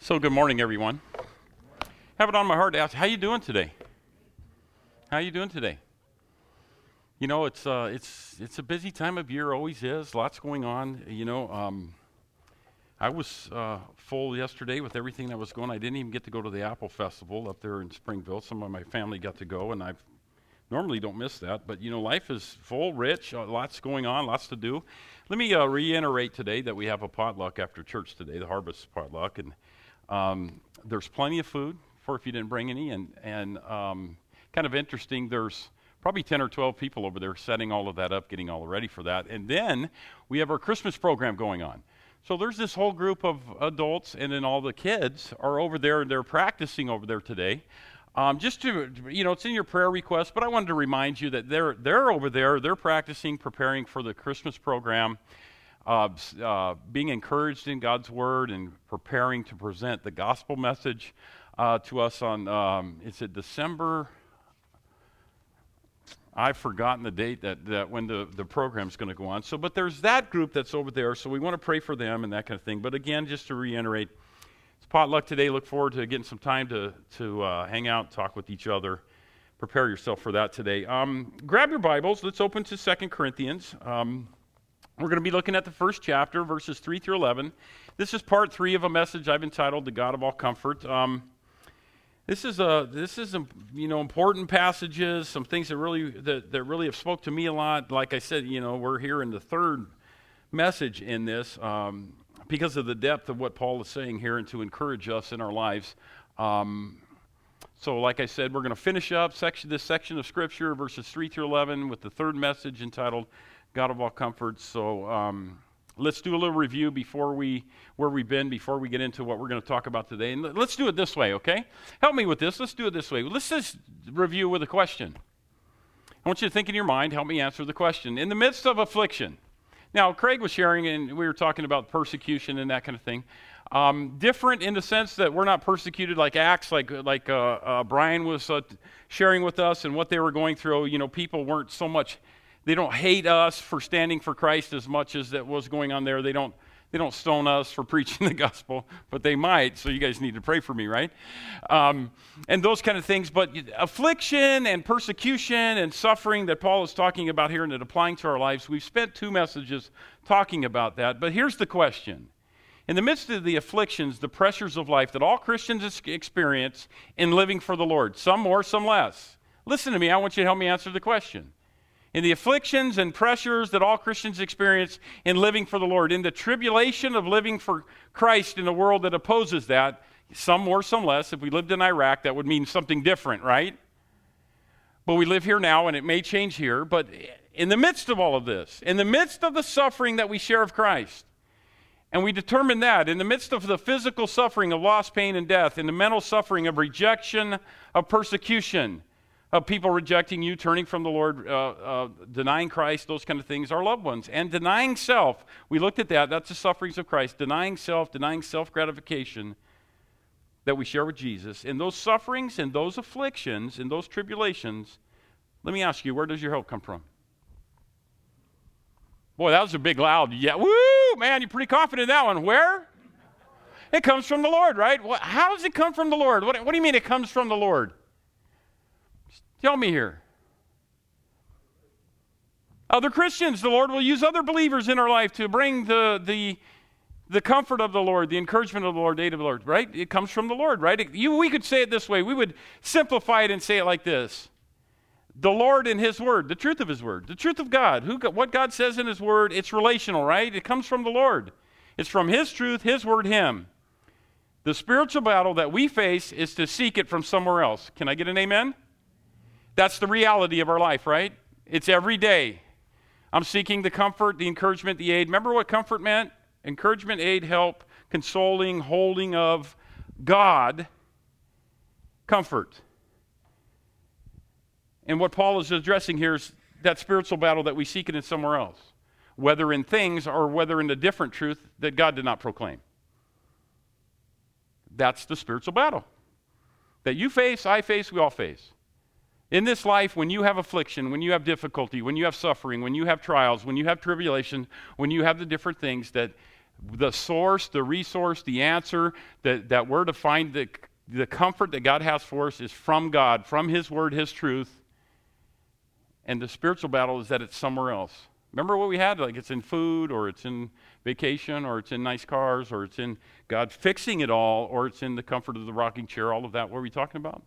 So good morning, everyone. Have it on my heart to ask, how you doing today? How you doing today? You know, it's a busy time of year, always is. Lots going on. I was full yesterday with everything that was going on. I didn't even get to go to the Apple Festival up there in Springville. Some of my family got to go, and I normally don't miss that. But, life is full, rich, lots going on, lots to do. Let me reiterate today that we have a potluck after church today, the Harvest Potluck, and there's plenty of food for if you didn't bring any, and kind of interesting, there's probably 10 or 12 people over there setting all of that up, getting all ready for that. And then we have our Christmas program going on. So there's this whole group of adults, and then all the kids are over there, and they're practicing over there today. Just to, it's in your prayer request, but I wanted to remind you that they're over there, they're practicing, preparing for the Christmas program, being encouraged in God's Word and preparing to present the gospel message to us on, is it December? I've forgotten the date that when the program's going to go on. But there's that group that's over there, so we want to pray for them and that kind of thing. But again, just to reiterate, it's potluck today. Look forward to getting some time to hang out, talk with each other. Prepare yourself for that today. Grab your Bibles. Let's open to 2 Corinthians. We're going to be looking at the first chapter, verses 3 through 11. This is part 3 of a message I've entitled "The God of All Comfort." This is important passages, some things that really have spoke to me a lot. Like I said, we're here in the third message in this because of the depth of what Paul is saying here, and to encourage us in our lives. So, like I said, we're going to finish up this section of Scripture, verses 3 through 11, with the third message entitled "God of All Comfort." So let's do a little review where we've been before we get into what we're going to talk about today. And let's do it this way, okay? Help me with this. Let's do it this way. Let's just review with a question. I want you to think in your mind. Help me answer the question. In the midst of affliction. Now, Craig was sharing, and we were talking about persecution and that kind of thing. Different in the sense that we're not persecuted like Acts, like Brian was sharing with us and what they were going through. People weren't so much. They don't hate us for standing for Christ as much as that was going on there. They don't stone us for preaching the gospel, but they might, so you guys need to pray for me, right? And those kind of things. But affliction and persecution and suffering that Paul is talking about here and applying to our lives, we've spent 2 messages talking about that. But here's the question. In the midst of the afflictions, the pressures of life that all Christians experience in living for the Lord, some more, some less. Listen to me, I want you to help me answer the question. In the afflictions and pressures that all Christians experience in living for the Lord, in the tribulation of living for Christ in a world that opposes that, some more, some less. If we lived in Iraq, that would mean something different, right? But we live here now, and it may change here. But in the midst of all of this, in the midst of the suffering that we share of Christ, and we determine that in the midst of the physical suffering of loss, pain, and death, in the mental suffering of rejection, of persecution, of people rejecting you, turning from the Lord, denying Christ, those kind of things, our loved ones. And denying self, we looked at that, that's the sufferings of Christ, denying self-gratification that we share with Jesus. In those sufferings, in those afflictions, in those tribulations, let me ask you, where does your help come from? Boy, that was a big loud, yeah, woo, man, you're pretty confident in that one. Where? It comes from the Lord, right? How does it come from the Lord? What do you mean it comes from the Lord? Tell me here. Other Christians, the Lord will use other believers in our life to bring the comfort of the Lord, the encouragement of the Lord, aid of the Lord, right? It comes from the Lord, right? We could say it this way. We would simplify it and say it like this. The Lord and His Word, the truth of His Word, the truth of God, what God says in His Word, it's relational, right? It comes from the Lord. It's from His truth, His Word, Him. The spiritual battle that we face is to seek it from somewhere else. Can I get an amen? That's the reality of our life, right? It's every day. I'm seeking the comfort, the encouragement, the aid. Remember what comfort meant? Encouragement, aid, help, consoling, holding of God, comfort. And what Paul is addressing here is that spiritual battle that we seek it in somewhere else, whether in things or whether in a different truth that God did not proclaim. That's the spiritual battle that you face, I face, we all face. In this life, when you have affliction, when you have difficulty, when you have suffering, when you have trials, when you have tribulation, when you have the different things that the source, the resource, the answer that we're to find the comfort that God has for us is from God, from His Word, His truth. And the spiritual battle is that it's somewhere else. Remember what we had? Like it's in food, or it's in vacation, or it's in nice cars, or it's in God fixing it all, or it's in the comfort of the rocking chair, all of that. What are we talking about?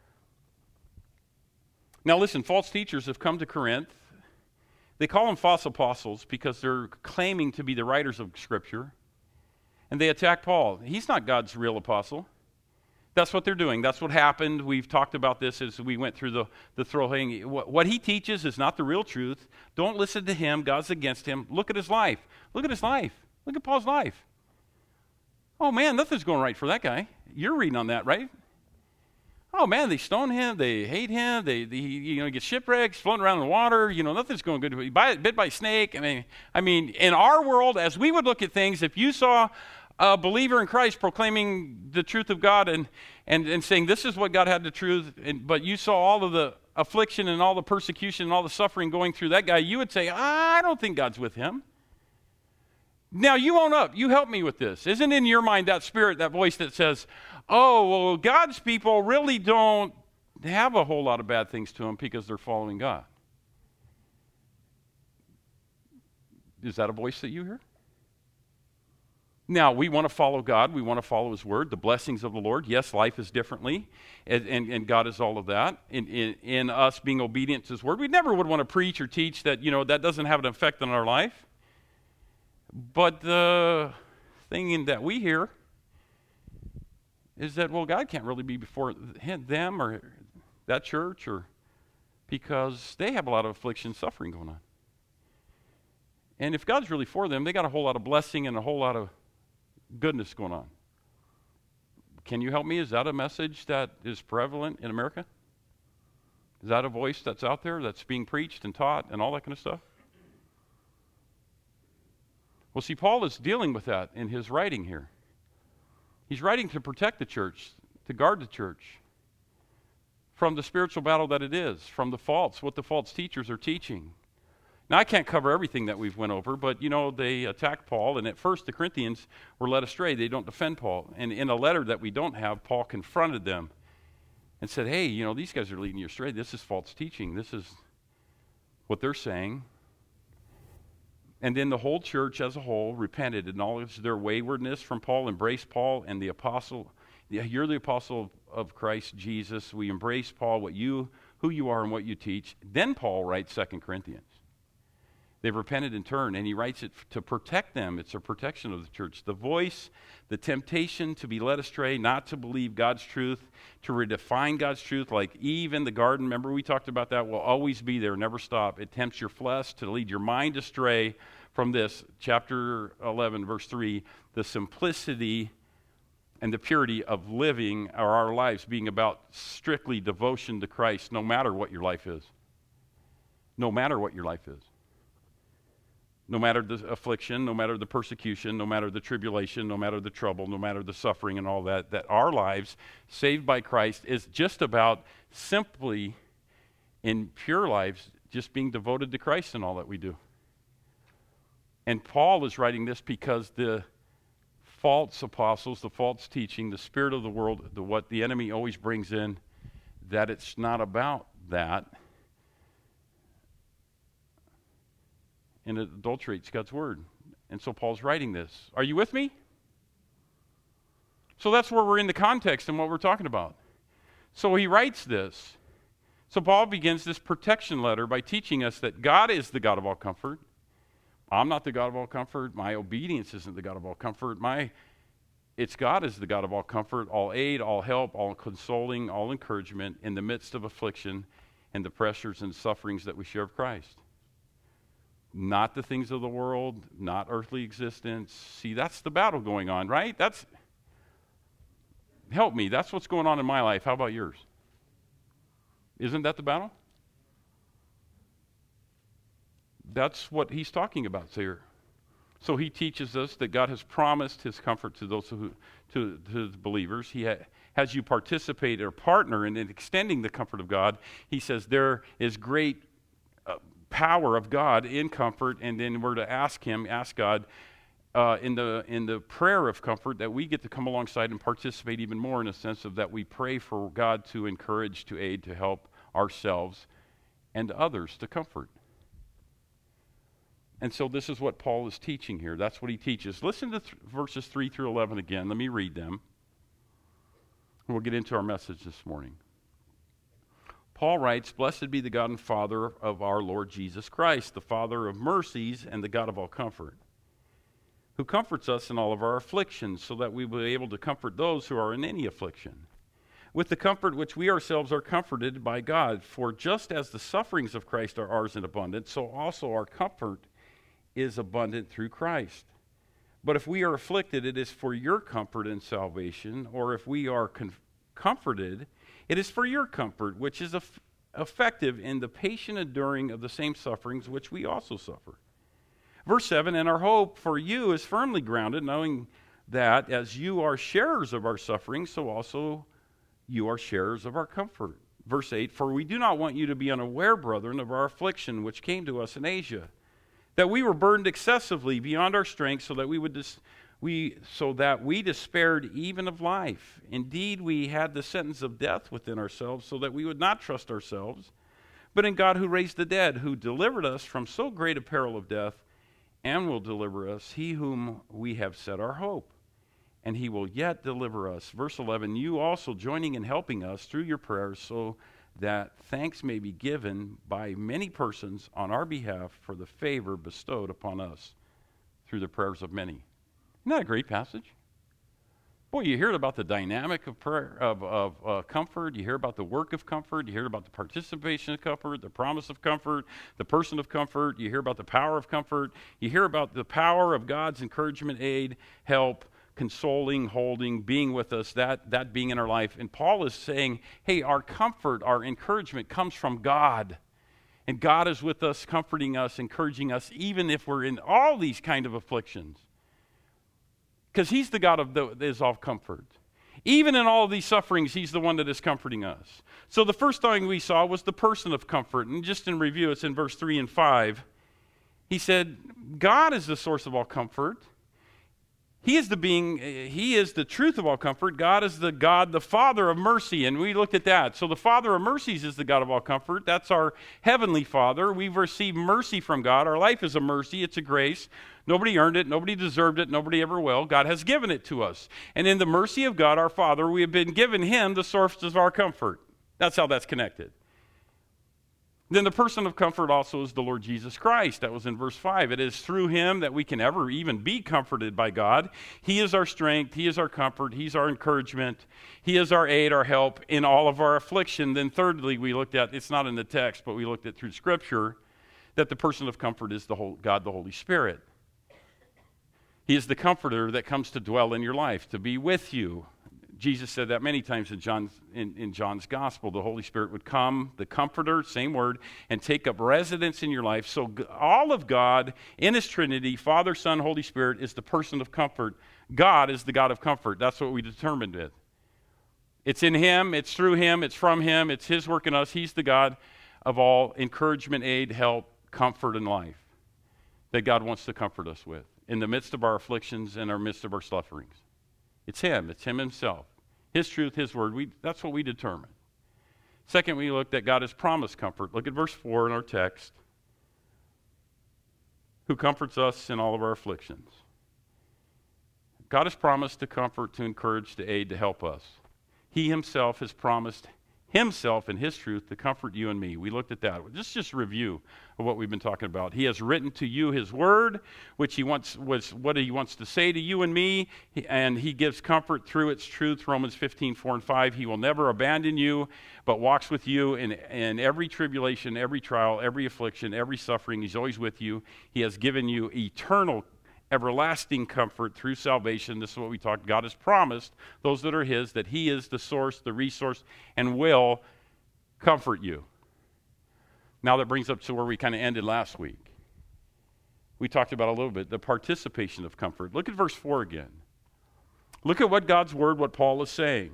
Now listen, false teachers have come to Corinth. They call them false apostles because they're claiming to be the writers of Scripture. And they attack Paul. He's not God's real apostle. That's what they're doing. That's what happened. We've talked about this as we went through the throwing. What he teaches is not the real truth. Don't listen to him. God's against him. Look at his life. Look at his life. Look at Paul's life. Oh, man, nothing's going right for that guy. You're reading on that, right? Oh, man, they stone him. They hate him. He gets shipwrecked, floating around in the water. Nothing's going good. Bit by a snake. I mean, in our world, as we would look at things, if you saw a believer in Christ proclaiming the truth of God and saying this is what God had the truth, but you saw all of the affliction and all the persecution and all the suffering going through that guy, you would say, I don't think God's with him. Now you own up. You help me with this. Isn't in your mind that spirit, that voice that says, oh, well, God's people really don't have a whole lot of bad things to them because they're following God? Is that a voice that you hear? Now, we want to follow God. We want to follow His Word, the blessings of the Lord. Yes, life is differently, and God is all of that. In us being obedient to His Word, we never would want to preach or teach that, that doesn't have an effect on our life. But the thing that we hear is that, well, God can't really be before them or that church, or because they have a lot of affliction, suffering going on. And if God's really for them, they got a whole lot of blessing and a whole lot of goodness going on. Can you help me? Is that a message that is prevalent in America? Is that a voice that's out there that's being preached and taught and all that kind of stuff? Well, see, Paul is dealing with that in his writing here. He's writing to protect the church, to guard the church from the spiritual battle that it is, from what the false teachers are teaching. Now, I can't cover everything that we've went over, but, they attacked Paul, and at first the Corinthians were led astray. They don't defend Paul. And in a letter that we don't have, Paul confronted them and said, hey, these guys are leading you astray. This is false teaching. This is what they're saying. And then the whole church as a whole repented, acknowledged their waywardness from Paul, embraced Paul and the apostle. You're the apostle of Christ Jesus. We embrace Paul, who you are and what you teach. Then Paul writes 2 Corinthians. They've repented in turn, and he writes it to protect them. It's a protection of the church. The voice, the temptation to be led astray, not to believe God's truth, to redefine God's truth, like Eve in the garden. Remember we talked about that? Will always be there, never stop. It tempts your flesh to lead your mind astray from this. Chapter 11, verse 3, the simplicity and the purity of living our lives being about strictly devotion to Christ, no matter what your life is. No matter what your life is. No matter the affliction, no matter the persecution, no matter the tribulation, no matter the trouble, no matter the suffering and all that our lives, saved by Christ, is just about simply, in pure lives, just being devoted to Christ in all that we do. And Paul is writing this because the false apostles, the false teaching, the spirit of the world, what the enemy always brings in, that it's not about that. And it adulterates God's word. And so Paul's writing this. Are you with me? So that's where we're in the context and what we're talking about. So he writes this. So Paul begins this protection letter by teaching us that God is the God of all comfort. I'm not the God of all comfort. My obedience isn't the God of all comfort. It's God is the God of all comfort, all aid, all help, all consoling, all encouragement in the midst of affliction and the pressures and sufferings that we share of Christ. Not the things of the world, not earthly existence. See, that's the battle going on, right? Help me. That's what's going on in my life. How about yours? Isn't that the battle? That's what he's talking about here. So he teaches us that God has promised his comfort to those to the believers. He has you participate or partner in extending the comfort of God. He says there is great power of God in comfort, and then we're to ask God, in the prayer of comfort, that we get to come alongside and participate even more in a sense of that we pray for God to encourage, to aid, to help ourselves and others to comfort. And so this is what Paul is teaching here. That's what he teaches. Listen to verses 3 through 11 again. Let me read them. We'll get into our message this morning. Paul writes, "Blessed be the God and Father of our Lord Jesus Christ, the Father of mercies and the God of all comfort, who comforts us in all of our afflictions, so that we will be able to comfort those who are in any affliction, with the comfort which we ourselves are comforted by God. For just as the sufferings of Christ are ours in abundance, so also our comfort is abundant through Christ. But if we are afflicted, it is for your comfort and salvation, or if we are comforted, it is for your comfort, which is effective in the patient enduring of the same sufferings which we also suffer." Verse 7, "And our hope for you is firmly grounded, knowing that as you are sharers of our sufferings, so also you are sharers of our comfort." Verse 8, "For we do not want you to be unaware, brethren, of our affliction which came to us in Asia, that we were burdened excessively beyond our strength, so that we despaired even of life. Indeed, we had the sentence of death within ourselves, so that we would not trust ourselves, but in God who raised the dead, who delivered us from so great a peril of death, and will deliver us, he whom we have set our hope, and he will yet deliver us." Verse 11, "You also joining in helping us through your prayers, so that thanks may be given by many persons on our behalf for the favor bestowed upon us through the prayers of many." Isn't that a great passage? Boy, you hear about the dynamic of prayer, of comfort. You hear about the work of comfort. You hear about the participation of comfort, the promise of comfort, the person of comfort. You hear about the power of comfort. You hear about the power of God's encouragement, aid, help, consoling, holding, being with us, that being in our life. And Paul is saying, hey, our comfort, our encouragement comes from God. And God is with us, comforting us, encouraging us, even if we're in all these kind of afflictions. Because he's the God that is all comfort. Even in all of these sufferings, he's the one that is comforting us. So the first thing we saw was the person of comfort. And just in review, it's in verse 3 and 5. He said, God is the source of all comfort. He is the truth of all comfort. God is the God, the Father of mercy. And we looked at that. So the Father of mercies is the God of all comfort. That's our heavenly Father. We've received mercy from God. Our life is a mercy. It's a grace. Nobody earned it. Nobody deserved it. Nobody ever will. God has given it to us. And in the mercy of God, our Father, we have been given him the source of our comfort. That's how that's connected. Then the person of comfort also is the Lord Jesus Christ. That was in verse 5. It is through him that we can ever even be comforted by God. He is our strength. He is our comfort. He's our encouragement. He is our aid, our help in all of our affliction. Then thirdly, we looked at, it's not in the text, but we looked at through Scripture, that the person of comfort is God, the Holy Spirit. He is the comforter that comes to dwell in your life, to be with you. Jesus said that many times in John's gospel. The Holy Spirit would come, the comforter, same word, and take up residence in your life. So all of God in his Trinity, Father, Son, Holy Spirit, is the person of comfort. God is the God of comfort. That's what we determined it. It's in him, it's through him, it's from him, it's his work in us. He's the God of all encouragement, aid, help, comfort in life that God wants to comfort us with in the midst of our afflictions and our midst of our sufferings. It's him himself. His truth, his word, that's what we determined. Second, we looked at God has promised comfort. Look at verse 4 in our text. Who comforts us in all of our afflictions. God has promised to comfort, to encourage, to aid, to help us. He himself has promised himself and his truth to comfort you and me. We looked at that. Just a review of what we've been talking about. He has written to you his word, which he wants to say to you and me, and he gives comfort through its truth. Romans 15:4-5. He will never abandon you, but walks with you in every tribulation, every trial, every affliction, every suffering. He's always with you. He has given you eternal, everlasting comfort through salvation. This is what we talked. God has promised those that are his that he is the source, the resource, and will comfort you. Now that brings up to where we kind of ended last week. We talked about a little bit the participation of comfort. Look at verse 4 again. Look at what God's word, what Paul is saying.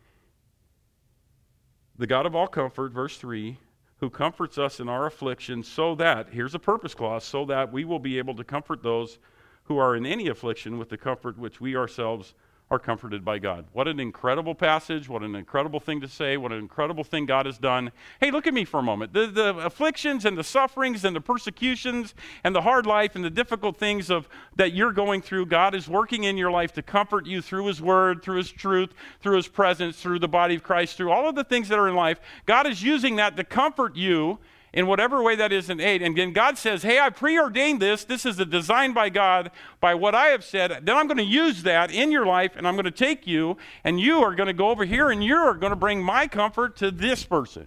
The God of all comfort, verse 3, who comforts us in our affliction, so that, here's a purpose clause, so that we will be able to comfort those who are in any affliction with the comfort which we ourselves are comforted by God. What an incredible passage. What an incredible thing to say. What an incredible thing God has done. Hey, look at me for a moment. The afflictions and the sufferings and the persecutions and the hard life and the difficult things that you're going through, God is working in your life to comfort you through His Word, through His truth, through His presence, through the body of Christ, through all of the things that are in life. God is using that to comfort you in whatever way that is an aid. And then God says, hey, I preordained this. This is a design by God, by what I have said. Then I'm going to use that in your life, and I'm going to take you, and you are going to go over here, and you're going to bring my comfort to this person.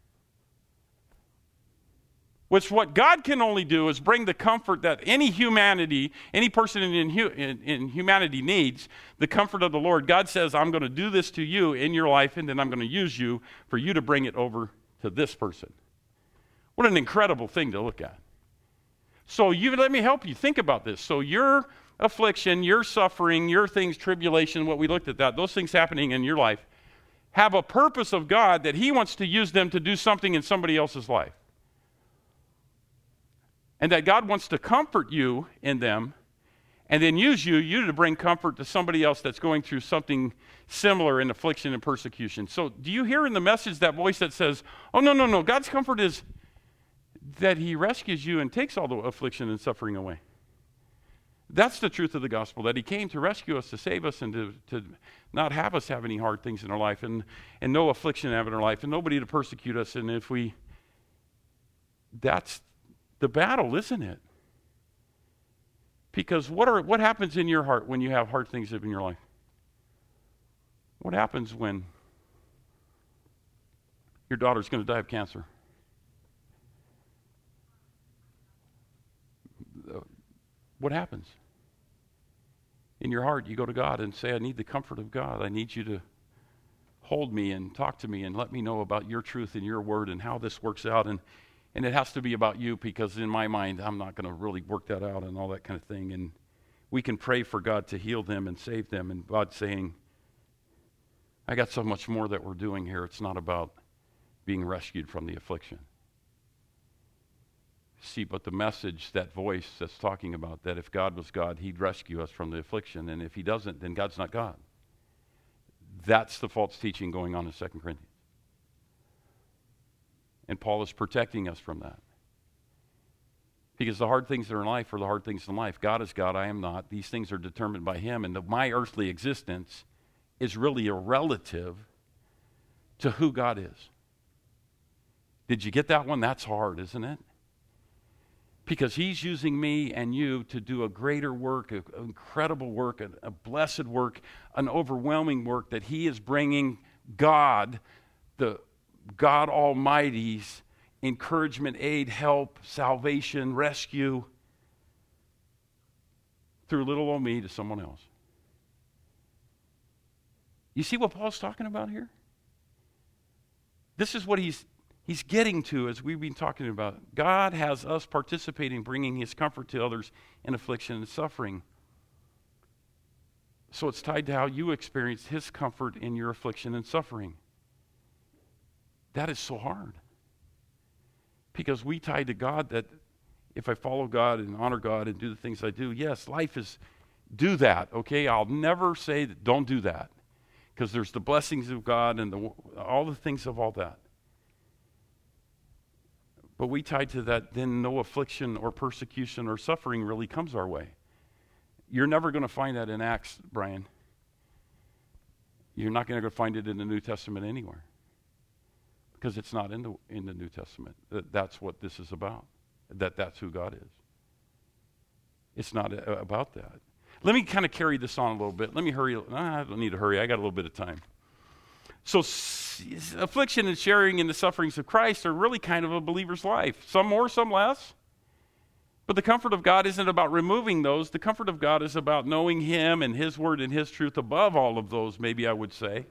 Which what God can only do is bring the comfort that any person in humanity needs, the comfort of the Lord. God says, I'm going to do this to you in your life, and then I'm going to use you for you to bring it over to this person. What an incredible thing to look at. So let me help you think about this. So your affliction, your suffering, your things, tribulation, what we looked at those things happening in your life have a purpose of God that He wants to use them to do something in somebody else's life. And that God wants to comfort you in them and then use you to bring comfort to somebody else that's going through something similar in affliction and persecution. So do you hear in the message that voice that says, oh, no, God's comfort is that He rescues you and takes all the affliction and suffering away. That's the truth of the gospel, that He came to rescue us, to save us, and to not have us have any hard things in our life, and no affliction in our life, and nobody to persecute us. And that's the battle, isn't it? Because what happens in your heart when you have hard things in your life? What happens when your daughter's going to die of cancer? What happens? In your heart, you go to God and say, I need the comfort of God. I need you to hold me and talk to me and let me know about your truth and your word and how this works out. And it has to be about you, because in my mind, I'm not going to really work that out and all that kind of thing. And we can pray for God to heal them and save them. And God's saying, I got so much more that we're doing here. It's not about being rescued from the affliction. See, but the message, that voice that's talking about that if God was God, He'd rescue us from the affliction, and if He doesn't, then God's not God. That's the false teaching going on in 2 Corinthians. And Paul is protecting us from that. Because the hard things that are in life are the hard things in life. God is God, I am not. These things are determined by Him, and my earthly existence is really a relative to who God is. Did you get that one? That's hard, isn't it? Because He's using me and you to do a greater work, an incredible work, a blessed work, an overwhelming work that He is bringing God, the God Almighty's encouragement, aid, help, salvation, rescue through little old me to someone else. You see what Paul's talking about here? This is what he's getting to as we've been talking about. God has us participating, bringing His comfort to others in affliction and suffering. So it's tied to how you experience His comfort in your affliction and suffering. That is so hard. Because we tie to God that if I follow God and honor God and do the things I do, yes, life is, do that, okay? I'll never say that don't do that. Because there's the blessings of God and all the things of all that. But we tie to that, then no affliction or persecution or suffering really comes our way. You're never going to find that in Acts, Brian. You're not going to find it in the New Testament anywhere. Because it's not in the New Testament. That's what this is about. That's who God is. It's not about that. Let me kind of carry this on a little bit. Let me hurry. I don't need to hurry. I got a little bit of time. So affliction and sharing in the sufferings of Christ are really kind of a believer's life. Some more, some less. But the comfort of God isn't about removing those. The comfort of God is about knowing Him and His word and His truth above all of those, maybe I would say.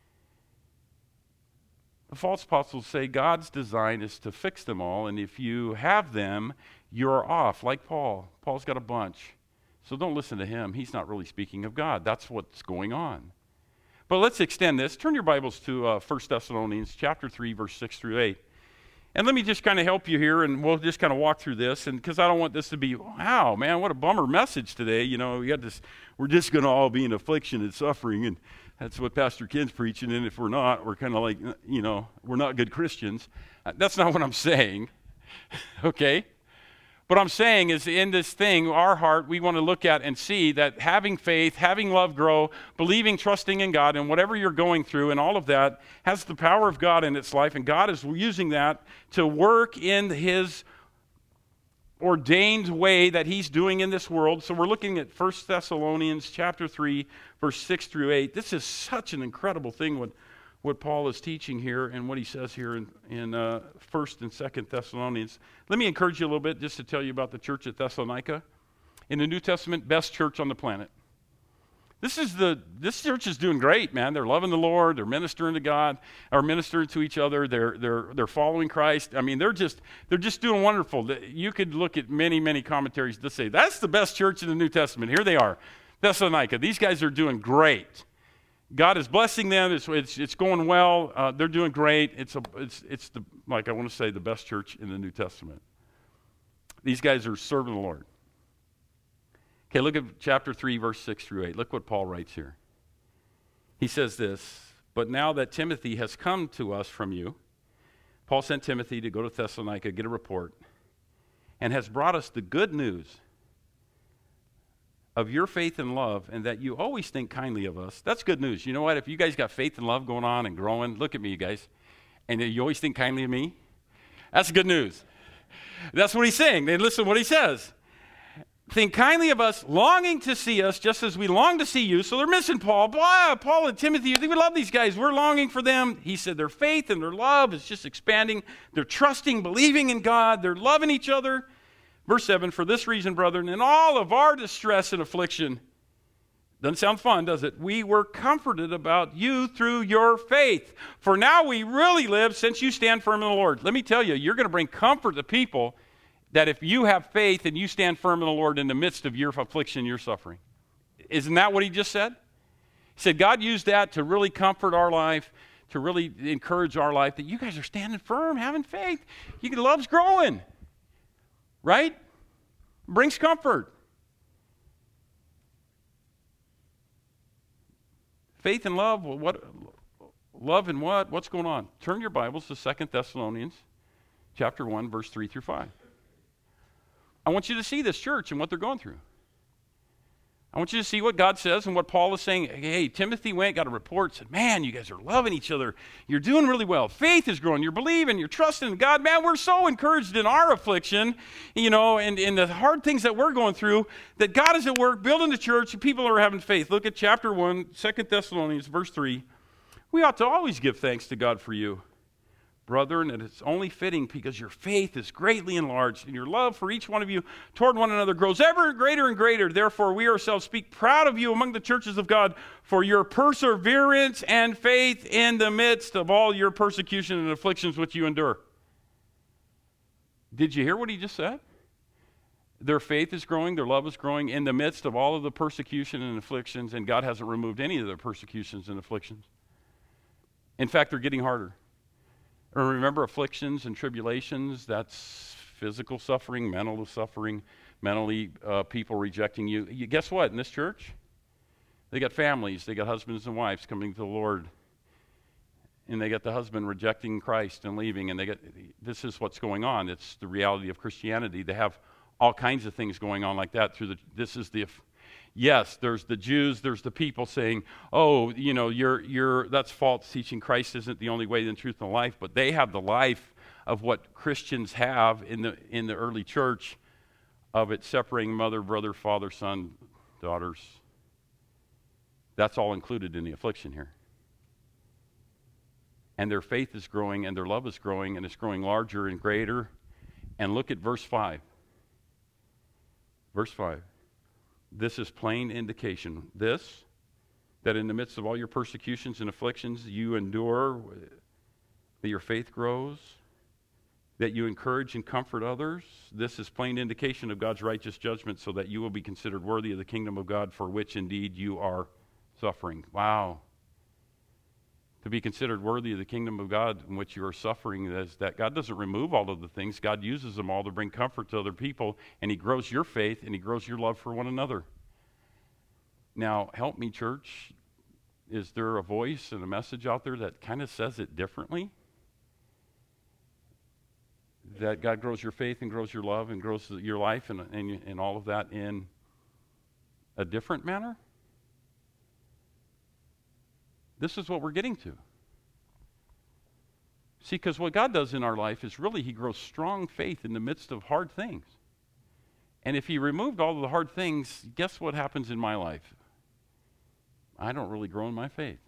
The false apostles say God's design is to fix them all, and if you have them, you're off, like Paul. Paul's got a bunch. So don't listen to him. He's not really speaking of God. That's what's going on. But let's extend this. Turn your Bibles to 1 Thessalonians chapter 3, verse 6 through 8. And let me just kind of help you here, and we'll just kind of walk through this, and because I don't want this to be, wow, man, what a bummer message today. You know, we got this, we're just going to all be in affliction and suffering, and that's what Pastor Ken's preaching, and if we're not, we're kind of like, you know, we're not good Christians. That's not what I'm saying, okay? What I'm saying is in this thing, our heart, we want to look at and see that having faith, having love grow, believing, trusting in God, and whatever you're going through and all of that has the power of God in its life, and God is using that to work in His ordained way that He's doing in this world. So we're looking at 1 Thessalonians chapter 3, verse 6 through 8. This is such an incredible thing what Paul is teaching here and what he says here in 1st and 2nd Thessalonians. Let me encourage you a little bit just to tell you about the church at Thessalonica. In the New Testament, best church on the planet. This church is doing great, man. They're loving the Lord. They're ministering to God, or ministering to each other. They're following Christ. I mean, they're just doing wonderful. You could look at many commentaries to say that's the best church in the New Testament. Here they are, Thessalonica. These guys are doing great. God is blessing them. It's going well. They're doing great. It's the, like I want to say, the best church in the New Testament. These guys are serving the Lord. Okay, look at chapter 3, verse 6 through 8. Look what Paul writes here. He says this, "But now that Timothy has come to us from you," Paul sent Timothy to go to Thessalonica, get a report, "and has brought us the good news of your faith and love, and that you always think kindly of us." That's good news. You know what? If you guys got faith and love going on and growing, look at me, you guys, and you always think kindly of me, that's good news. That's what he's saying. And listen to what he says. "Think kindly of us, longing to see us, just as we long to see you." So they're missing Paul. Paul and Timothy, we love these guys. We're longing for them. He said their faith and their love is just expanding. They're trusting, believing in God. They're loving each other. Verse 7, "For this reason, brethren, in all of our distress and affliction," doesn't sound fun, does it? "We were comforted about you through your faith. For now we really live since you stand firm in the Lord." Let me tell you, you're going to bring comfort to people that if you have faith and you stand firm in the Lord in the midst of your affliction, your suffering. Isn't that what he just said? He said God used that to really comfort our life, to really encourage our life, that you guys are standing firm, having faith. Love's growing. Right? Brings comfort. Faith and love, what? Love and what? What's going on? Turn your Bibles to 2 Thessalonians chapter 1, verse 3 through 5. I want you to see this church and what they're going through. I want you to see what God says and what Paul is saying. Hey, Timothy got a report, said, man, you guys are loving each other. You're doing really well. Faith is growing. You're believing. You're trusting in God. Man, we're so encouraged in our affliction, and in the hard things that we're going through, that God is at work building the church and people are having faith. Look at chapter 1, 2 Thessalonians, verse 3. "We ought to always give thanks to God for you, brethren, and it's only fitting because your faith is greatly enlarged, and your love for each one of you toward one another grows ever greater and greater. Therefore, we ourselves speak proud of you among the churches of God for your perseverance and faith in the midst of all your persecution and afflictions which you endure." Did you hear what he just said? Their faith is growing, their love is growing in the midst of all of the persecution and afflictions, and God hasn't removed any of the persecutions and afflictions. In fact, they're getting harder. Remember, afflictions and tribulations, that's physical suffering, mental suffering, mentally people rejecting you. Guess what? In this church, they got families, they got husbands and wives coming to the Lord, and they got the husband rejecting Christ and leaving, and this is what's going on. It's the reality of Christianity. They have all kinds of things going on like that Yes, there's the Jews, there's the people saying, "Oh, that's false teaching. Christ isn't the only way, the truth, and the life." But they have the life of what Christians have in the early church, of it separating mother, brother, father, son, daughters. That's all included in the affliction here. And their faith is growing, and their love is growing, and it's growing larger and greater. And look at verse 5. Verse 5. "This is plain indication, that in the midst of all your persecutions and afflictions you endure, that your faith grows, that you encourage and comfort others. This is plain indication of God's righteous judgment, so that you will be considered worthy of the kingdom of God, for which indeed you are suffering." Wow. to be considered worthy of the kingdom of God in which you are suffering, is that God doesn't remove all of the things. God uses them all to bring comfort to other people, and he grows your faith and he grows your love for one another. Now, help me, church. Is there a voice and a message out there that kind of says it differently? That God grows your faith and grows your love and grows your life and all of that in a different manner? This is what we're getting to. See, because what God does in our life is really he grows strong faith in the midst of hard things. And if he removed all of the hard things, guess what happens in my life? I don't really grow in my faith.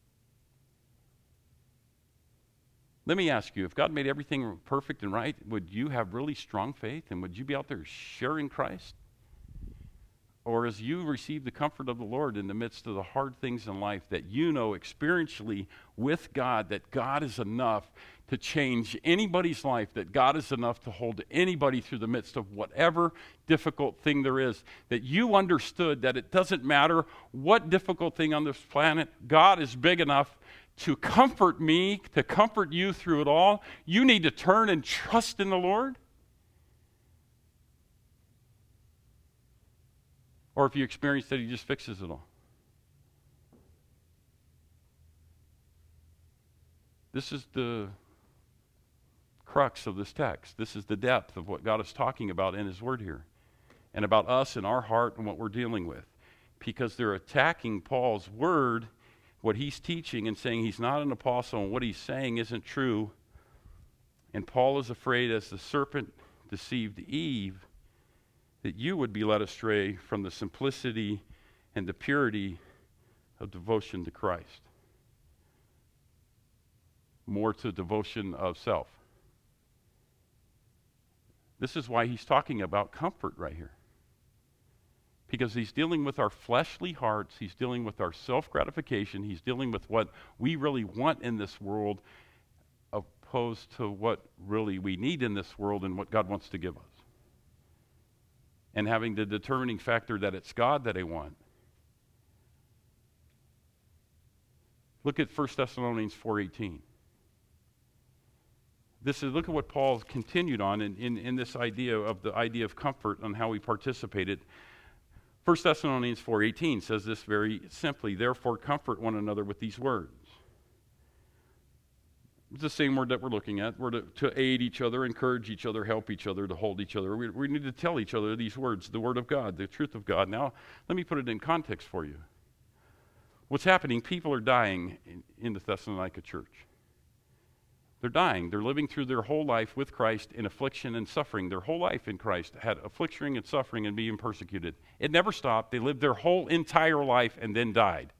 Let me ask you, if God made everything perfect and right, would you have really strong faith and would you be out there sharing Christ? Or as you receive the comfort of the Lord in the midst of the hard things in life, that you know experientially with God that God is enough to change anybody's life, that God is enough to hold anybody through the midst of whatever difficult thing there is, that you understood that it doesn't matter what difficult thing on this planet, God is big enough to comfort me, to comfort you through it all. You need to turn and trust in the Lord. Or if you experience that he just fixes it all. This is the crux of this text. This is the depth of what God is talking about in his word here. And about us and our heart and what we're dealing with. Because they're attacking Paul's word, what he's teaching, and saying he's not an apostle and what he's saying isn't true. And Paul is afraid, as the serpent deceived Eve, that you would be led astray from the simplicity and the purity of devotion to Christ. More to devotion of self. This is why he's talking about comfort right here. Because he's dealing with our fleshly hearts, he's dealing with our self-gratification, he's dealing with what we really want in this world, opposed to what really we need in this world and what God wants to give us. And having the determining factor that it's God that I want. Look at 1 Thessalonians 4:18. Look at what Paul continued on in this idea of comfort and how we participate it. 1 Thessalonians 4:18 says this very simply, therefore comfort one another with these words. It's the same word that we're looking at. We're to aid each other, encourage each other, help each other, to hold each other. We need to tell each other these words, the word of God, the truth of God. Now, let me put it in context for you. What's happening, people are dying in the Thessalonica church. They're dying. They're living through their whole life with Christ in affliction and suffering. Their whole life in Christ had affliction and suffering and being persecuted. It never stopped. They lived their whole entire life and then died.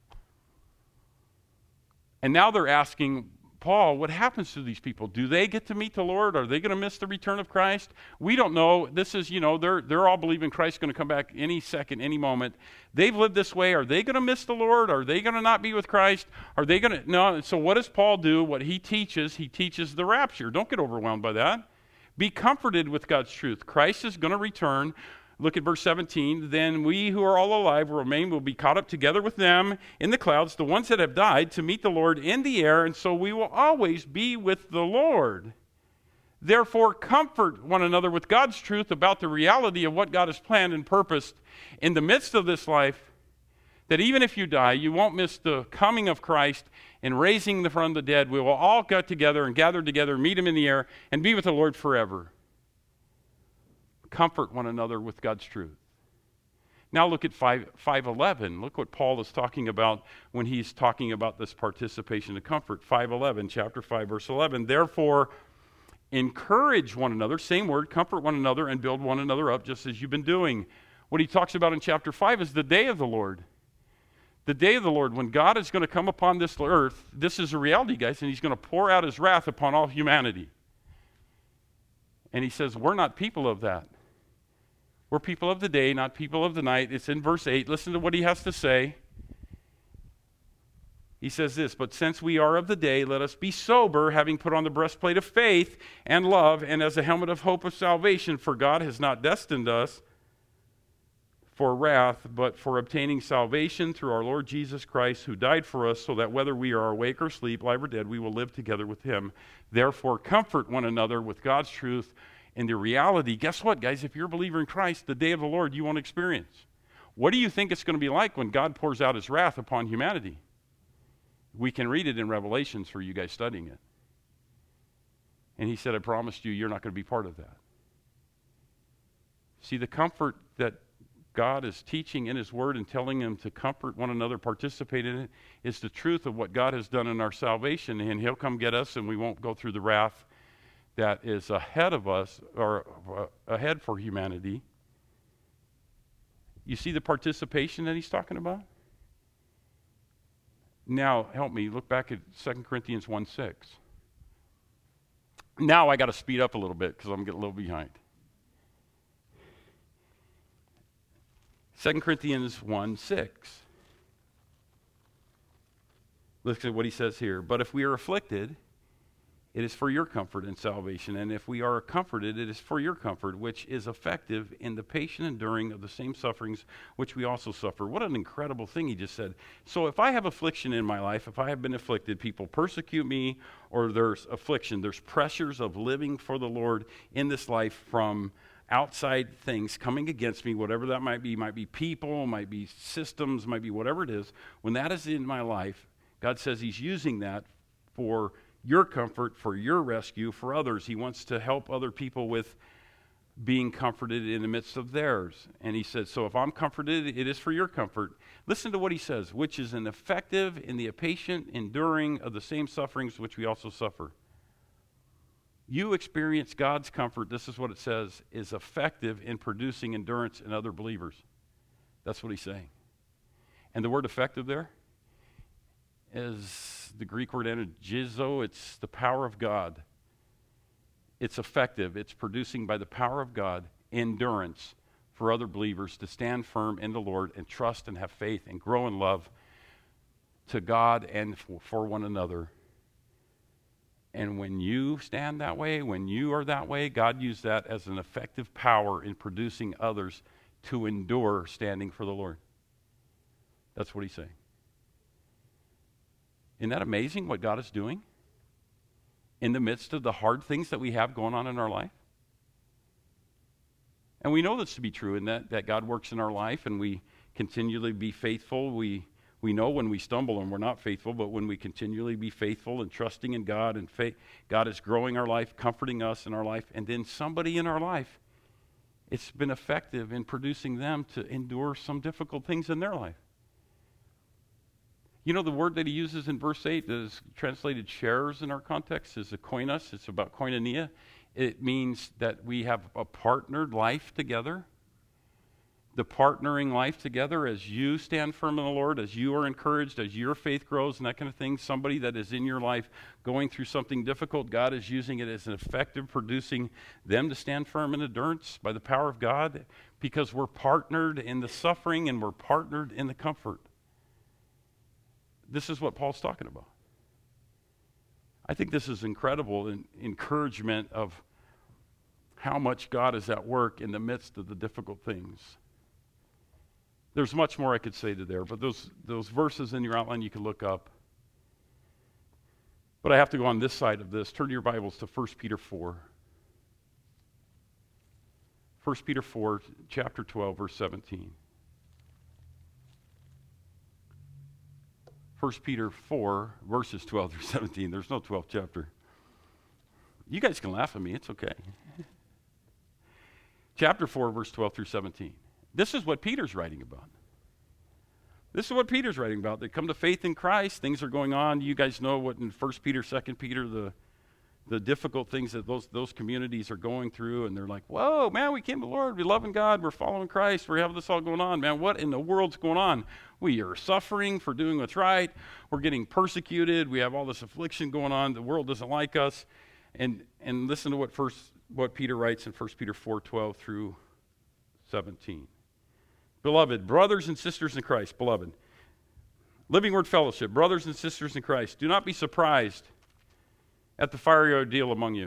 And now they're asking Paul, what happens to these people? Do they get to meet the Lord? Are they going to miss the return of Christ? We don't know. This is, they're all believing Christ's going to come back any second, any moment. They've lived this way. Are they going to miss the Lord? Are they going to not be with Christ? Are they going to? No. So what does Paul do? What he teaches the rapture. Don't get overwhelmed by that. Be comforted with God's truth. Christ is going to return. Look at verse 17. Then we who are all alive will be caught up together with them in the clouds, the ones that have died, to meet the Lord in the air, and so we will always be with the Lord. Therefore, comfort one another with God's truth about the reality of what God has planned and purposed in the midst of this life, that even if you die, you won't miss the coming of Christ and raising from the dead. We will all get together and gather together, meet him in the air, and be with the Lord forever. Comfort one another with God's truth. Now look at 5:11. Look what Paul is talking about when he's talking about this participation of comfort. 5:11, chapter 5, verse 11. Therefore, encourage one another, same word, comfort one another and build one another up just as you've been doing. What he talks about in chapter 5 is the day of the Lord. The day of the Lord, when God is going to come upon this earth. This is a reality, guys, and he's going to pour out his wrath upon all humanity. And he says, we're not people of that. We're people of the day, not people of the night. It's in verse 8. Listen to what he has to say. He says this, but since we are of the day, let us be sober, having put on the breastplate of faith and love, and as a helmet of hope of salvation, for God has not destined us for wrath, but for obtaining salvation through our Lord Jesus Christ, who died for us, so that whether we are awake or asleep, alive or dead, we will live together with him. Therefore, comfort one another with God's truth and the reality. Guess what, guys? If you're a believer in Christ, the day of the Lord you won't experience. What do you think it's going to be like when God pours out his wrath upon humanity? We can read it in Revelations for you guys studying it. And he said, I promised you, you're not going to be part of that. See, the comfort that God is teaching in his word and telling them to comfort one another, participate in it, is the truth of what God has done in our salvation. And he'll come get us, and we won't go through the wrath that is ahead of us, or ahead for humanity. You see the participation that he's talking about? Now, help me, look back at 2 Corinthians 1:6. Now I got to speed up a little bit because I'm getting a little behind. 2 Corinthians 1:6. Look at what he says here. But if we are afflicted, it is for your comfort and salvation. And if we are comforted, it is for your comfort, which is effective in the patient enduring of the same sufferings which we also suffer. What an incredible thing he just said. So if I have affliction in my life, if I have been afflicted, people persecute me, or there's affliction, there's pressures of living for the Lord in this life from outside things coming against me, whatever that might be people, might be systems, might be whatever it is. When that is in my life, God says he's using that for your comfort, for your rescue, for others. He wants to help other people with being comforted in the midst of theirs. And he said, so if I'm comforted, it is for your comfort. Listen to what he says, which is an effective in the patient enduring of the same sufferings which we also suffer. You experience God's comfort, this is what it says, is effective in producing endurance in other believers. That's what he's saying. And the word effective there is the Greek word energizo. It's the power of God. It's effective. It's producing by the power of God endurance for other believers to stand firm in the Lord and trust and have faith and grow in love to God and for one another. And when you stand that way, when you are that way, God used that as an effective power in producing others to endure standing for the Lord. That's what he's saying. Isn't that amazing what God is doing in the midst of the hard things that we have going on in our life? And we know this to be true, in that God works in our life and we continually be faithful. We know when we stumble and we're not faithful, but when we continually be faithful and trusting in God, and God is growing our life, comforting us in our life, and then somebody in our life, it's been effective in producing them to endure some difficult things in their life. You know, the word that he uses in verse 8 that is translated shares in our context is koinos. It's about koinonia. It means that we have a partnered life together. The partnering life together as you stand firm in the Lord, as you are encouraged, as your faith grows and that kind of thing. Somebody that is in your life going through something difficult, God is using it as an effective producing them to stand firm in endurance by the power of God, because we're partnered in the suffering and we're partnered in the comfort. This is what Paul's talking about. I think this is incredible encouragement of how much God is at work in the midst of the difficult things. There's much more I could say to there, but those verses in your outline you can look up. But I have to go on this side of this. Turn your Bibles to 1 Peter 4. 1 Peter 4, chapter 12, verse 17. 1 Peter 4, verses 12 through 17. There's no 12th chapter. You guys can laugh at me. It's okay. Chapter 4, verse 12 through 17. This is what Peter's writing about. This is what Peter's writing about. They come to faith in Christ. Things are going on. You guys know what in 1 Peter, 2 Peter, the difficult things that those communities are going through. And they're like, whoa, man, we came to the Lord. We're loving God. We're following Christ. We're having this all going on. Man, what in the world's going on? We are suffering for doing what's right. We're getting persecuted. We have all this affliction going on. The world doesn't like us. And listen to what Peter writes in 1 Peter 4, 12 through 17. Beloved, brothers and sisters in Christ, beloved, Living Word Fellowship, brothers and sisters in Christ, do not be surprised at the fiery ordeal among you,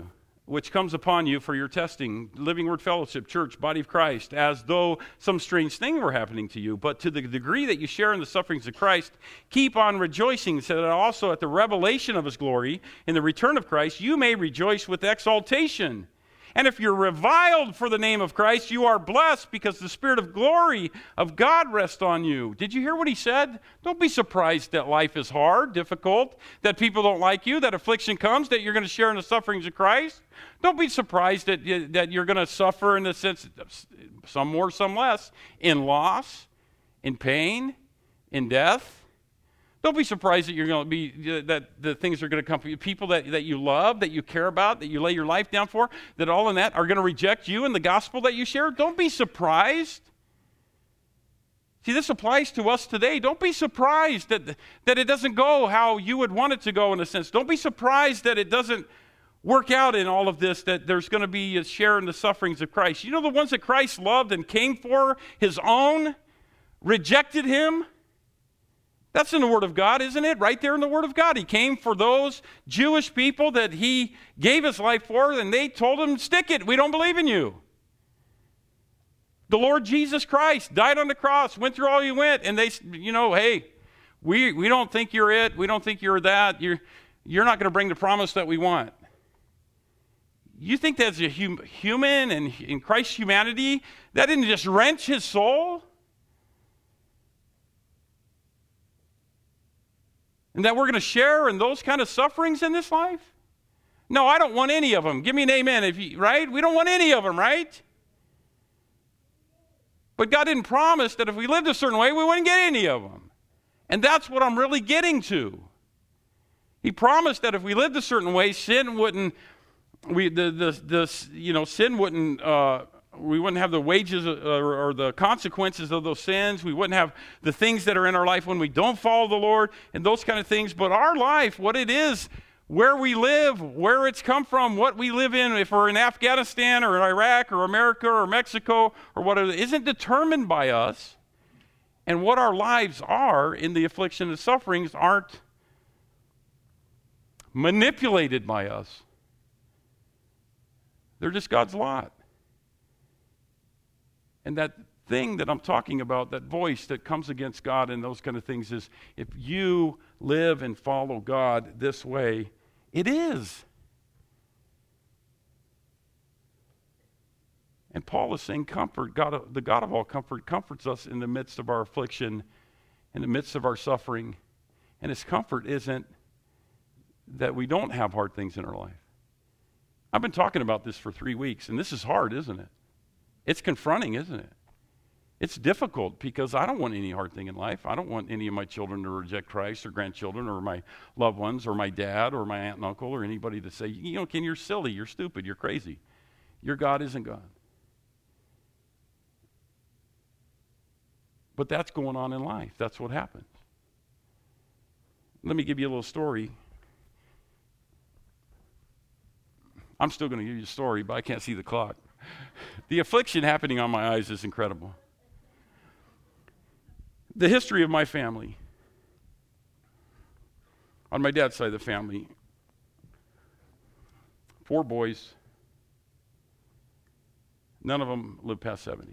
which comes upon you for your testing, Living Word Fellowship, church, body of Christ, as though some strange thing were happening to you. But to the degree that you share in the sufferings of Christ, keep on rejoicing, so that also at the revelation of his glory, in the return of Christ, you may rejoice with exaltation. And if you're reviled for the name of Christ, you are blessed, because the Spirit of glory of God rests on you. Did you hear what he said? Don't be surprised that life is hard, difficult, that people don't like you, that affliction comes, that you're going to share in the sufferings of Christ. Don't be surprised that you're going to suffer in the sense, some more, some less, in loss, in pain, in death. Don't be surprised that you're going to be, that the things are going to come from you. People that you love, that you care about, that you lay your life down for, that all in that are going to reject you and the gospel that you share. Don't be surprised. See, this applies to us today. Don't be surprised that it doesn't go how you would want it to go, in a sense. Don't be surprised that it doesn't work out in all of this, that there's going to be a share in the sufferings of Christ. You know, the ones that Christ loved and came for, his own, rejected him. That's in the Word of God, isn't it? Right there in the Word of God. He came for those Jewish people that he gave his life for, and they told him, stick it, we don't believe in you. The Lord Jesus Christ died on the cross, went through all he went, and they, hey, we don't think you're it, we don't think you're that, you're not going to bring the promise that we want. You think that's a human and in Christ's humanity, that didn't just wrench his soul? And that we're going to share in those kind of sufferings in this life? No, I don't want any of them. Give me an amen, right? We don't want any of them, right? But God didn't promise that if we lived a certain way, we wouldn't get any of them. And that's what I'm really getting to. He promised that if we lived a certain way, sin wouldn't, we wouldn't have the wages or the consequences of those sins. We wouldn't have the things that are in our life when we don't follow the Lord and those kind of things. But our life, what it is, where we live, where it's come from, what we live in, if we're in Afghanistan or in Iraq or America or Mexico or whatever, isn't determined by us. And what our lives are in the affliction and sufferings aren't manipulated by us. They're just God's lot. And that thing that I'm talking about, that voice that comes against God and those kind of things, is if you live and follow God this way, it is. And Paul is saying comfort, God, the God of all comfort, comforts us in the midst of our affliction, in the midst of our suffering. And his comfort isn't that we don't have hard things in our life. I've been talking about this for 3 weeks, and this is hard, isn't it? It's confronting, isn't it? It's difficult because I don't want any hard thing in life. I don't want any of my children to reject Christ, or grandchildren, or my loved ones, or my dad, or my aunt and uncle, or anybody to say, Ken, you're silly, you're stupid, you're crazy. Your God isn't God. But that's going on in life. That's what happens. Let me give you a little story. I'm still going to give you a story, but I can't see the clock. The affliction happening on my eyes is incredible. The history of my family. On my dad's side of the family, 4 boys. None of them lived past 70.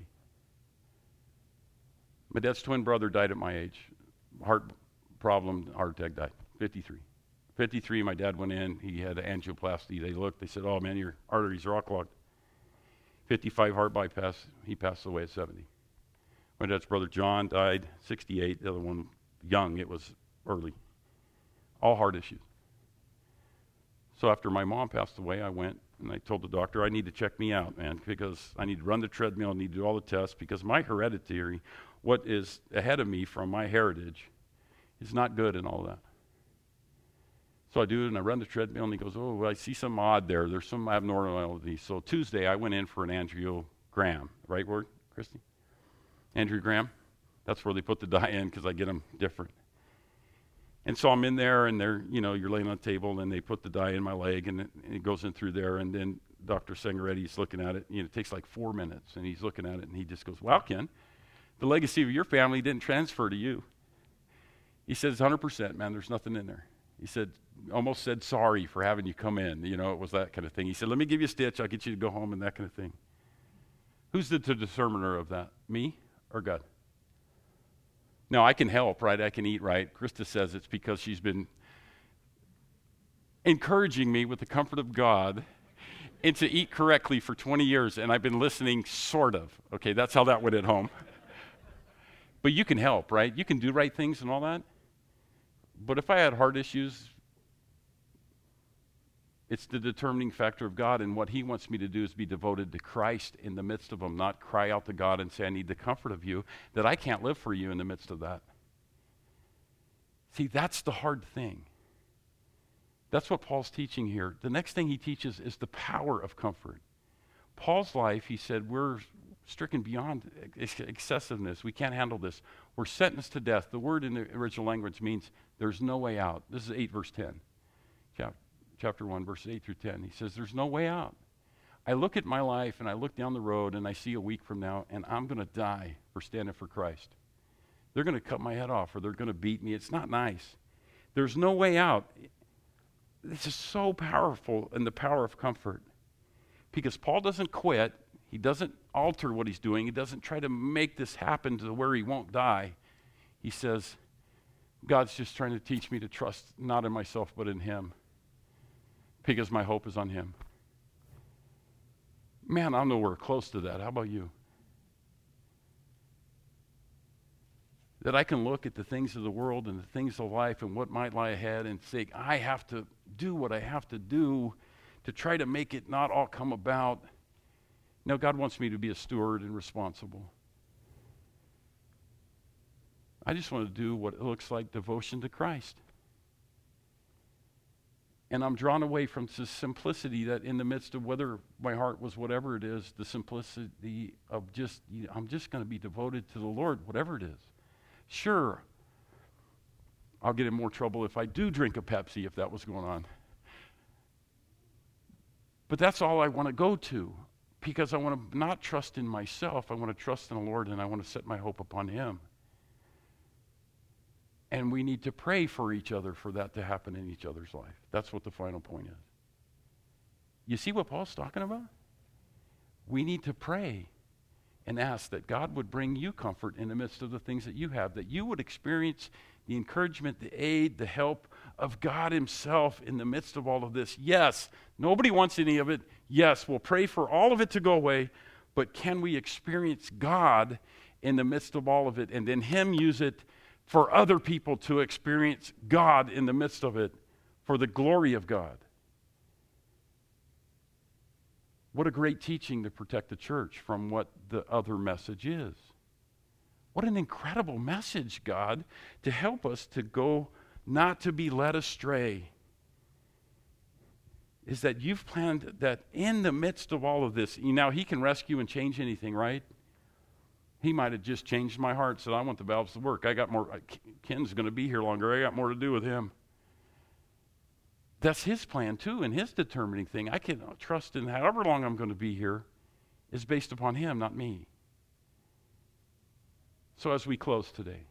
My dad's twin brother died at my age. Heart problem, heart attack, died. 53. 53, my dad went in. He had an angioplasty. They looked. They said, oh, man, your arteries are all clogged. 55, heart bypass. He passed away at 70. My dad's brother John died, 68. The other one, young. It was early. All heart issues. So after my mom passed away, I went and I told the doctor, I need to check me out, man, because I need to run the treadmill, I need to do all the tests, because my hereditary, what is ahead of me from my heritage, is not good and all that. So I do it, and I run the treadmill, and he goes, oh, I see some odd there. There's some abnormality. So Tuesday, I went in for an angiogram. Right word, Christy? Angiogram. That's where they put the dye in, because I get them different. And so I'm in there, and they're, you're laying on the table, and they put the dye in my leg, and it goes in through there, and then Dr. Sangaretti's looking at it. It takes like 4 minutes, and he's looking at it, and he just goes, well, Ken, the legacy of your family didn't transfer to you. He says, 100%, man, there's nothing in there. He said, almost said sorry for having you come in. You know, it was that kind of thing. He said, let me give you a stitch. I'll get you to go home and that kind of thing. Who's the determiner of that? Me or God? No, I can help, right? I can eat right. Krista says it's because she's been encouraging me with the comfort of God and to eat correctly for 20 years, and I've been listening, sort of. Okay, that's how that went at home. But you can help, right? You can do right things and all that. But if I had heart issues, it's the determining factor of God, and what he wants me to do is be devoted to Christ in the midst of them, not cry out to God and say, I need the comfort of you, that I can't live for you in the midst of that. See, that's the hard thing. That's what Paul's teaching here. The next thing he teaches is the power of comfort. Paul's life, he said, we're stricken beyond excessiveness. We can't handle this. We're sentenced to death. The word in the original language means there's no way out. This is 8 verse 10. Chapter 1, verses 8 through 10. He says, there's no way out. I look at my life and I look down the road and I see a week from now and I'm going to die for standing for Christ. They're going to cut my head off or they're going to beat me. It's not nice. There's no way out. This is so powerful in the power of comfort. Because Paul doesn't quit. He doesn't alter what he's doing. He doesn't try to make this happen to where he won't die. He says, God's just trying to teach me to trust not in myself but in him. Because my hope is on him. Man, I'm nowhere close to that. How about you? That I can look at the things of the world and the things of life and what might lie ahead and say, I have to do what I have to do to try to make it not all come about. No, God wants me to be a steward and responsible. I just want to do what it looks like devotion to Christ. And I'm drawn away from the simplicity that in the midst of whether my heart was whatever it is, the simplicity of just, I'm just going to be devoted to the Lord, whatever it is. Sure, I'll get in more trouble if I do drink a Pepsi, if that was going on. But that's all I want to go to, because I want to not trust in myself. I want to trust in the Lord, and I want to set my hope upon him. And we need to pray for each other for that to happen in each other's life. That's what the final point is. You see what Paul's talking about? We need to pray and ask that God would bring you comfort in the midst of the things that you have, that you would experience the encouragement, the aid, the help of God himself in the midst of all of this. Yes, nobody wants any of it. Yes, we'll pray for all of it to go away, but can we experience God in the midst of all of it and then him use it for other people to experience God in the midst of it for the glory of God? What a great teaching to protect the church from what the other message is. What an incredible message, God, to help us to go, not to be led astray. Is that you've planned that in the midst of all of this, now he can rescue and change anything, right? He might have just changed my heart, said, I want the valves to work. I got more, Ken's going to be here longer. I got more to do with him. That's his plan too, and his determining thing. I can trust in however long I'm going to be here is based upon him, not me. So as we close today,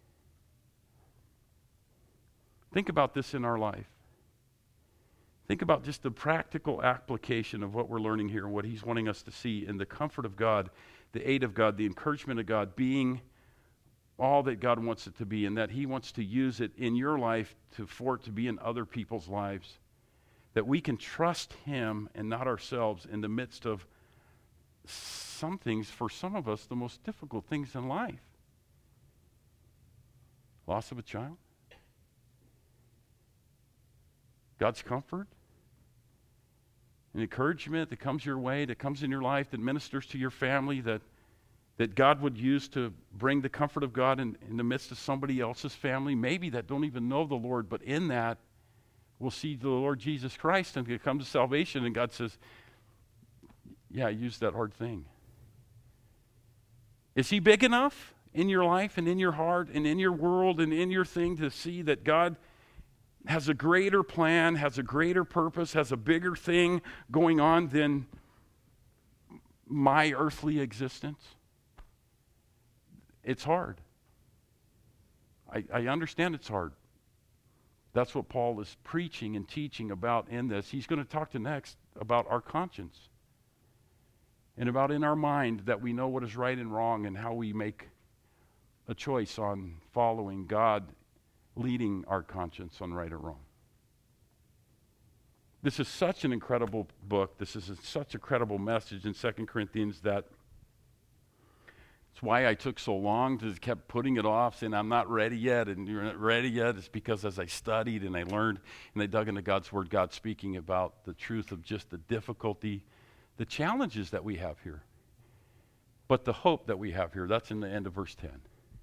think about this in our life. Think about just the practical application of what we're learning here and what he's wanting us to see in the comfort of God, the aid of God, the encouragement of God being all that God wants it to be, and that he wants to use it in your life for it to be in other people's lives. That we can trust him and not ourselves in the midst of some things, for some of us, the most difficult things in life. Loss of a child. God's comfort. An encouragement that comes your way, that comes in your life, that ministers to your family, that God would use to bring the comfort of God in the midst of somebody else's family, maybe that don't even know the Lord, but in that we'll see the Lord Jesus Christ and it comes to salvation, and God says, yeah, use that hard thing. Is he big enough in your life and in your heart and in your world and in your thing to see that God has a greater plan, has a greater purpose, has a bigger thing going on than my earthly existence? It's hard. I understand it's hard. That's what Paul is preaching and teaching about in this. He's going to talk next about our conscience and about in our mind that we know what is right and wrong and how we make a choice on following God, leading our conscience on right or wrong. This is such an incredible book. This is such a credible message in 2 Corinthians that it's why I took so long to kept putting it off, saying I'm not ready yet, and you're not ready yet. It's because as I studied and I learned and I dug into God's Word, God speaking about the truth of just the difficulty, the challenges that we have here, but the hope that we have here. That's in the end of verse 10.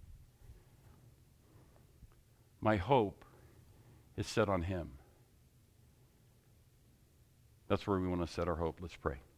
My hope is set on Him. That's where we want to set our hope. Let's pray.